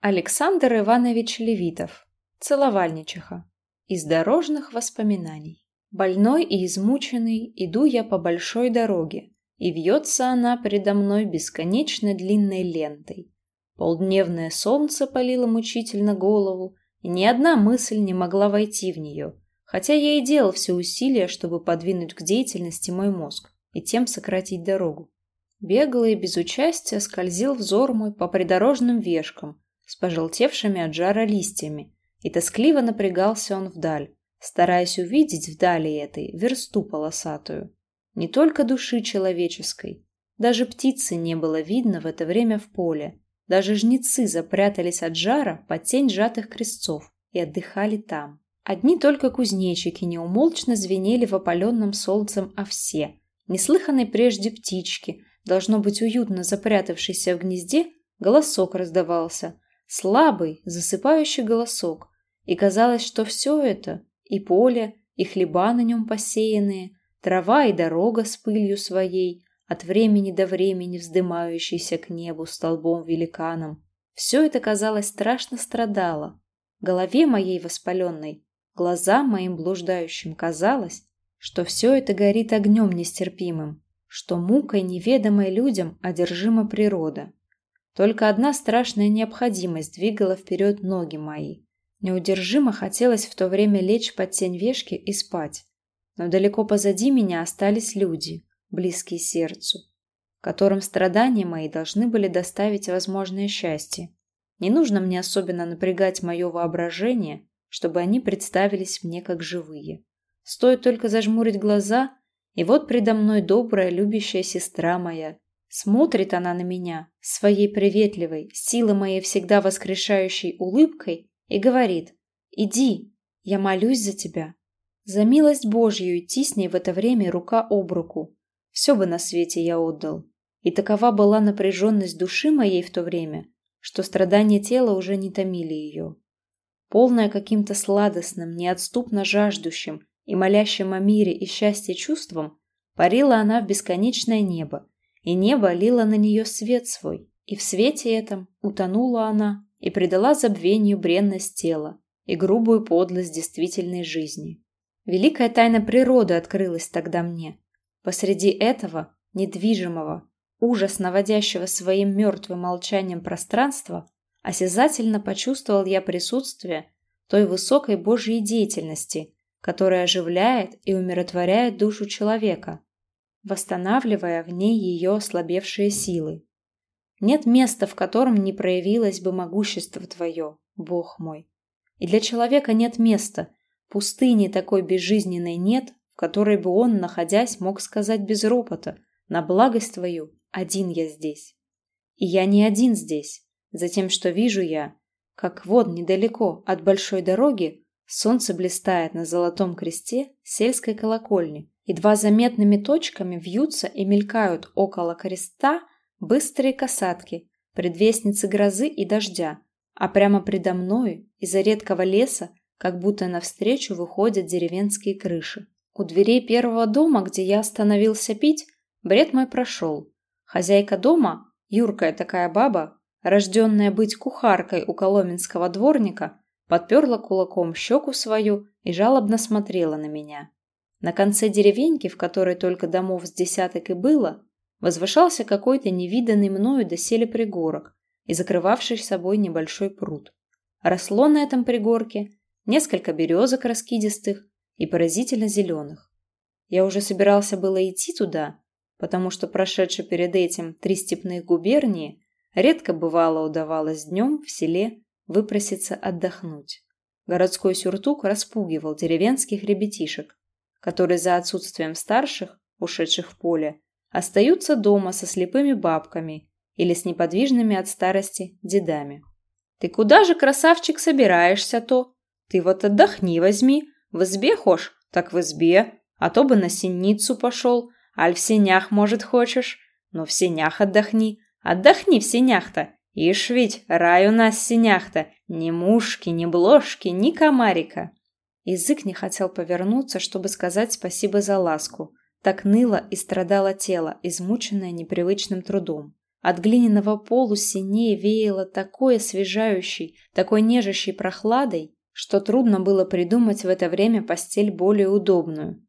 Александр Иванович Левитов. Целовальничиха. Из дорожных воспоминаний. Больной и измученный иду я по большой дороге, и вьется она предо мной бесконечно длинной лентой. Полдневное солнце палило мучительно голову, и ни одна мысль не могла войти в нее, хотя я и делал все усилия, чтобы подвинуть к деятельности мой мозг и тем сократить дорогу. Бегло и без участия скользил взор мой по придорожным вешкам, с пожелтевшими от жара листьями, и тоскливо напрягался он вдаль, стараясь увидеть вдали этой версту полосатую. Не только души человеческой, даже птицы не было видно в это время в поле, даже жнецы запрятались от жара под тень сжатых крестцов и отдыхали там. Одни только кузнечики неумолчно звенели в опаленном солнцем овсе, неслыханной прежде птички, должно быть уютно запрятавшийся в гнезде, голосок раздавался, слабый, засыпающий голосок, и казалось, что все это, и поле, и хлеба на нем посеянные, трава и дорога с пылью своей, от времени до времени вздымающейся к небу столбом-великаном, все это, казалось, страшно страдало. Голове моей воспаленной, глазам моим блуждающим казалось, что все это горит огнем нестерпимым, что мукой неведомой людям одержима природа. Только одна страшная необходимость двигала вперед ноги мои. Неудержимо хотелось в то время лечь под тень вешки и спать. Но далеко позади меня остались люди, близкие сердцу, которым страдания мои должны были доставить возможное счастье. Не нужно мне особенно напрягать мое воображение, чтобы они представились мне как живые. Стоит только зажмурить глаза, и вот предо мной добрая, любящая сестра моя. Смотрит она на меня своей приветливой, силы моей всегда воскрешающей улыбкой и говорит: «Иди, я молюсь за тебя». За милость Божью идти с ней в это время рука об руку. Все бы на свете я отдал. И такова была напряженность души моей в то время, что страдания тела уже не томили ее. Полная каким-то сладостным, неотступно жаждущим и молящим о мире и счастье чувством, парила она в бесконечное небо, и небо лило на нее свет свой, и в свете этом утонула она и предала забвению бренность тела и грубую подлость действительной жизни. Великая тайна природы открылась тогда мне. Посреди этого недвижимого, ужас наводящего своим мертвым молчанием пространства, осязательно почувствовал я присутствие той высокой Божьей деятельности, которая оживляет и умиротворяет душу человека, восстанавливая в ней ее ослабевшие силы. Нет места, в котором не проявилось бы могущество Твое, Бог мой. И для человека нет места, пустыни такой безжизненной нет, в которой бы он, находясь, мог сказать без ропота: «На благость Твою один я здесь». И я не один здесь, затем, что вижу я, как вот недалеко от большой дороги солнце блистает на золотом кресте сельской колокольни, едва заметными точками вьются и мелькают около креста быстрые касатки, предвестницы грозы и дождя, а прямо предо мною из-за редкого леса как будто навстречу выходят деревенские крыши. У дверей первого дома, где я остановился пить, бред мой прошел. Хозяйка дома, юркая такая баба, рожденная быть кухаркой у коломенского дворника, подперла кулаком щеку свою и жалобно смотрела на меня. На конце деревеньки, в которой только домов с десяток и было, возвышался какой-то невиданный мною доселе пригорок и закрывавший собой небольшой пруд. Росло на этом пригорке несколько березок раскидистых и поразительно зеленых. Я уже собирался было идти туда, потому что прошедший перед этим 3 степных губернии редко бывало удавалось днем в селе выпроситься отдохнуть. Городской сюртук распугивал деревенских ребятишек, которые за отсутствием старших, ушедших в поле, остаются дома со слепыми бабками или с неподвижными от старости дедами. «Ты куда же, красавчик, собираешься-то? Ты вот отдохни возьми, в избе хошь, так в избе, а то бы на сенницу пошел, аль в сенях, может, хочешь? Но в сенях отдохни, отдохни в сенях-то, ишь ведь, рай у нас в сенях-то, ни мушки, ни блошки, ни комарика». Язык не хотел повернуться, чтобы сказать спасибо за ласку. Так ныло и страдало тело, измученное непривычным трудом. От глиняного полу синее веяло такой освежающей, такой нежащей прохладой, что трудно было придумать в это время постель более удобную.